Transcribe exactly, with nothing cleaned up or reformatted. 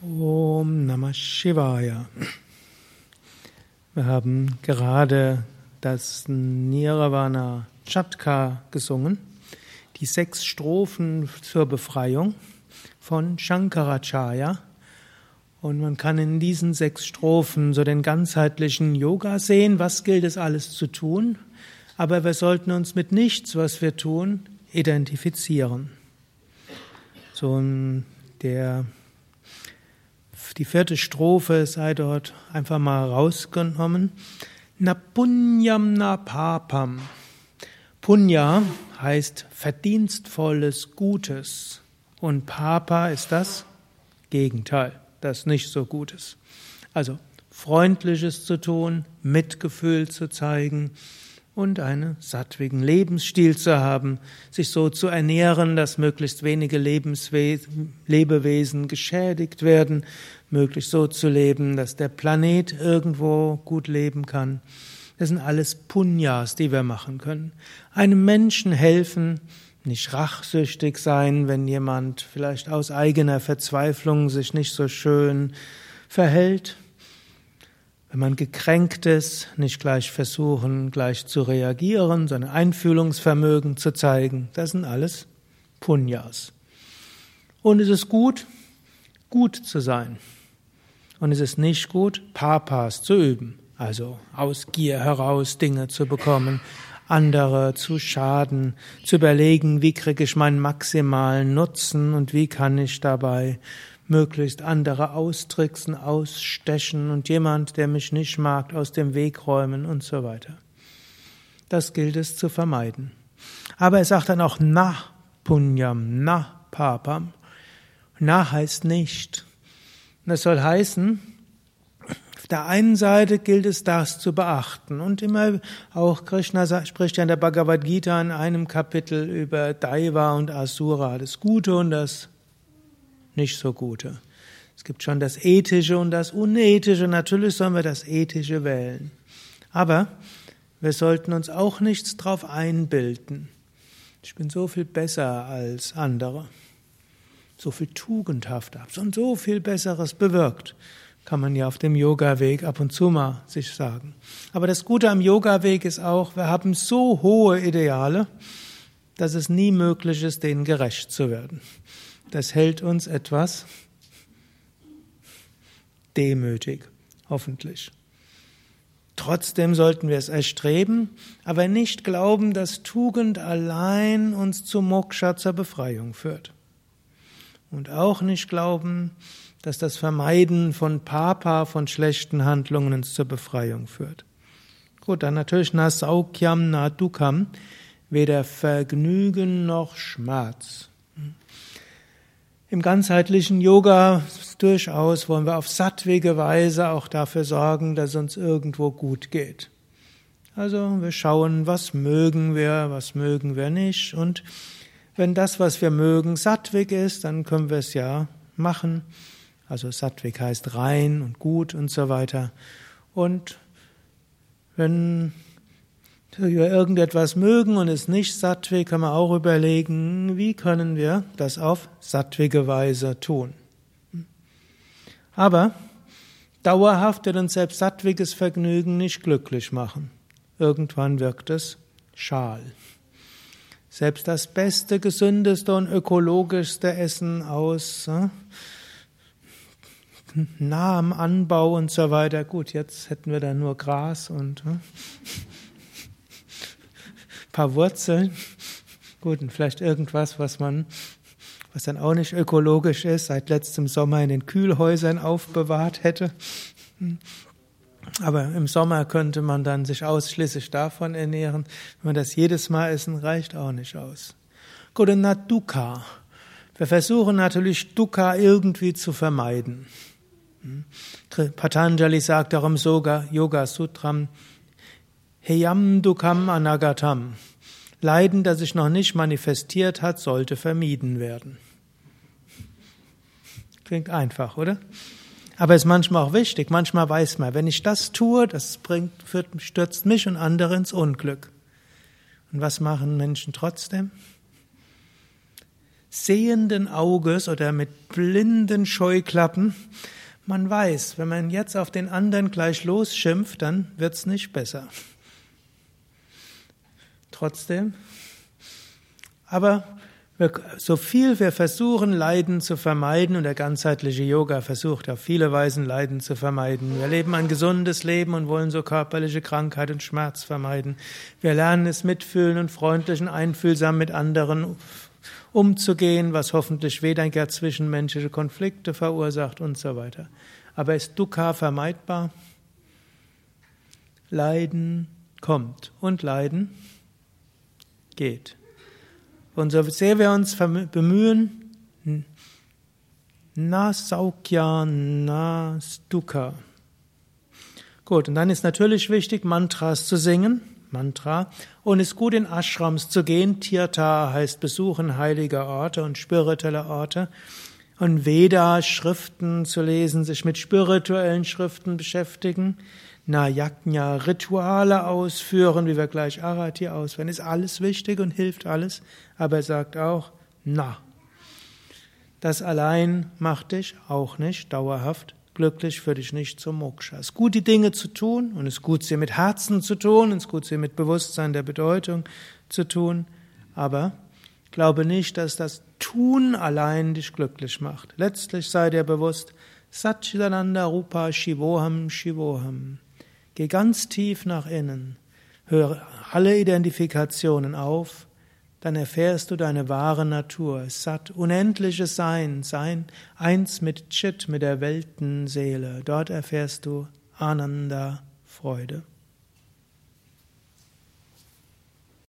Om Namah Shivaya. Wir haben gerade das Nirvana Chatka gesungen, die sechs Strophen zur Befreiung von Shankaracharya. Und man kann in diesen sechs Strophen so den ganzheitlichen Yoga sehen, was gilt es alles zu tun, aber wir sollten uns mit nichts, was wir tun, identifizieren. So der Die vierte Strophe sei dort einfach mal rausgenommen. Na punyam na papam. Punya heißt verdienstvolles Gutes. Und Papa ist das Gegenteil, das nicht so Gutes. Also Freundliches zu tun, Mitgefühl zu zeigen und einen sattwigen Lebensstil zu haben, sich so zu ernähren, dass möglichst wenige Lebenswesen, Lebewesen geschädigt werden, möglichst so zu leben, dass der Planet irgendwo gut leben kann. Das sind alles Punyas, die wir machen können. Einem Menschen helfen, nicht rachsüchtig sein, wenn jemand vielleicht aus eigener Verzweiflung sich nicht so schön verhält. Wenn man gekränkt ist, nicht gleich versuchen, gleich zu reagieren, sondern Einfühlungsvermögen zu zeigen. Das sind alles Punyas. Und es ist gut, gut zu sein. Und es ist nicht gut, Papas zu üben. Also aus Gier heraus Dinge zu bekommen, andere zu schaden, zu überlegen, wie kriege ich meinen maximalen Nutzen und wie kann ich dabei möglichst andere austricksen, ausstechen und jemand, der mich nicht mag, aus dem Weg räumen und so weiter. Das gilt es zu vermeiden. Aber er sagt dann auch na punyam, na papam. Na heißt nicht. Und das soll heißen, auf der einen Seite gilt es, das zu beachten. Und immer auch Krishna spricht ja in der Bhagavad Gita in einem Kapitel über Daiva und Asura, das Gute und das nicht so Gute. Es gibt schon das Ethische und das Unethische. Natürlich sollen wir das Ethische wählen. Aber wir sollten uns auch nichts drauf einbilden. Ich bin so viel besser als andere. So viel tugendhafter. Und so viel Besseres bewirkt. Kann man ja auf dem Yoga-Weg ab und zu mal sich sagen. Aber das Gute am Yoga-Weg ist auch, wir haben so hohe Ideale, dass es nie möglich ist, denen gerecht zu werden. Das hält uns etwas demütig, hoffentlich. Trotzdem sollten wir es erstreben, aber nicht glauben, dass Tugend allein uns zu Moksha, zur Befreiung führt. Und auch nicht glauben, dass das Vermeiden von Papa, von schlechten Handlungen uns zur Befreiung führt. Gut, dann natürlich na Saukyam, na Dukam, weder Vergnügen noch Schmerz. Im ganzheitlichen Yoga durchaus wollen wir auf sattwige Weise auch dafür sorgen, dass es uns irgendwo gut geht. Also wir schauen, was mögen wir, was mögen wir nicht. Und wenn das, was wir mögen, sattwig ist, dann können wir es ja machen. Also sattwig heißt rein und gut und so weiter. Und wenn wir irgendetwas mögen und es nicht sattwig, können wir auch überlegen, wie können wir das auf sattwige Weise tun. Aber dauerhaft wird uns selbst sattwiges Vergnügen nicht glücklich machen. Irgendwann wirkt es schal. Selbst das beste, gesündeste und ökologischste Essen aus äh, nahem Anbau und so weiter. Gut, jetzt hätten wir da nur Gras und äh, paar Wurzeln, gut, und vielleicht irgendwas, was man, was dann auch nicht ökologisch ist, seit letztem Sommer in den Kühlhäusern aufbewahrt hätte. Aber im Sommer könnte man dann sich ausschließlich davon ernähren. Wenn wir das jedes Mal essen, reicht auch nicht aus. Gut, und na Dukkha. Wir versuchen natürlich Dukkha irgendwie zu vermeiden. Patanjali sagt darum sogar Yoga Sutram, Heyam Dukkham Anagatam. Leiden, das sich noch nicht manifestiert hat, sollte vermieden werden. Klingt einfach, oder? Aber ist manchmal auch wichtig. Manchmal weiß man, wenn ich das tue, das bringt, führt, stürzt mich und andere ins Unglück. Und was machen Menschen trotzdem? sehenden Auges oder mit blinden Scheuklappen. Man weiß, wenn man jetzt auf den anderen gleich losschimpft, dann wird's nicht besser. Trotzdem, aber wir, so viel wir versuchen, Leiden zu vermeiden, und der ganzheitliche Yoga versucht auf viele Weisen Leiden zu vermeiden. Wir leben ein gesundes Leben und wollen so körperliche Krankheit und Schmerz vermeiden. Wir lernen es mitfühlen und freundlich und einfühlsam mit anderen umzugehen, was hoffentlich weniger zwischenmenschliche Konflikte verursacht und so weiter. Aber ist Dukkha vermeidbar? Leiden kommt und Leiden geht. Und so sehr wir uns bemühen, na Saukya, na Dukkha. Gut, und dann ist natürlich wichtig, Mantras zu singen, Mantra, und ist gut in Ashrams zu gehen. Tirtha heißt besuchen heilige Orte und spirituelle Orte. Und Veda-Schriften zu lesen, sich mit spirituellen Schriften beschäftigen. Na Yajna, Rituale ausführen, wie wir gleich Arati ausführen, ist alles wichtig und hilft alles. Aber er sagt auch, na, das allein macht dich auch nicht dauerhaft glücklich, führt dich nicht zum Moksha. Es ist gut, die Dinge zu tun, und es ist gut, sie mit Herzen zu tun, und es ist gut, sie mit Bewusstsein der Bedeutung zu tun, aber glaube nicht, dass das Tun allein dich glücklich macht. Letztlich sei dir bewusst, Satchidananda Rupa Shivoham Shivoham. Geh ganz tief nach innen, höre alle Identifikationen auf, dann erfährst du deine wahre Natur, Sat, unendliches Sein, Sein, eins mit Chit, mit der Weltenseele. Dort erfährst du Ananda, Freude.